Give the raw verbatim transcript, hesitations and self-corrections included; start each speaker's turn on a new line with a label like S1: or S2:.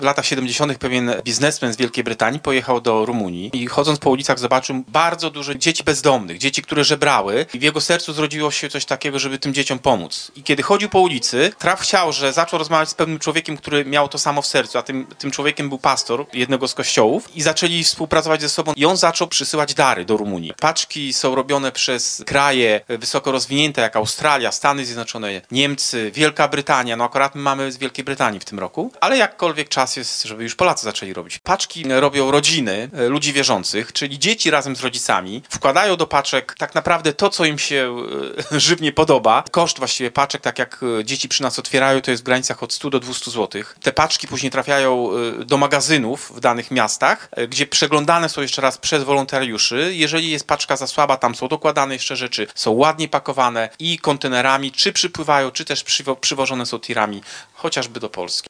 S1: W latach siedemdziesiątych pewien biznesmen z Wielkiej Brytanii pojechał do Rumunii i chodząc po ulicach zobaczył bardzo dużo dzieci bezdomnych, dzieci, które żebrały i w jego sercu zrodziło się coś takiego, żeby tym dzieciom pomóc. I kiedy chodził po ulicy, traf chciał, że zaczął rozmawiać z pewnym człowiekiem, który miał to samo w sercu, a tym, tym człowiekiem był pastor jednego z kościołów i zaczęli współpracować ze sobą i on zaczął przysyłać dary do Rumunii. Paczki są robione przez kraje wysoko rozwinięte jak Australia, Stany Zjednoczone, Niemcy, Wielka Brytania. No akurat my mamy z Wielkiej Brytanii w tym roku, ale jakkolwiek czas jest, żeby już Polacy zaczęli robić. Paczki robią rodziny ludzi wierzących, czyli dzieci razem z rodzicami wkładają do paczek tak naprawdę to, co im się żywnie podoba. Koszt właściwie paczek, tak jak dzieci przy nas otwierają, to jest w granicach od stu do dwustu złotych. Te paczki później trafiają do magazynów w danych miastach, gdzie przeglądane są jeszcze raz przez wolontariuszy. Jeżeli jest paczka za słaba, tam są dokładane jeszcze rzeczy, są ładnie pakowane i kontenerami, czy przypływają, czy też przywo- przywożone są tirami, chociażby do Polski.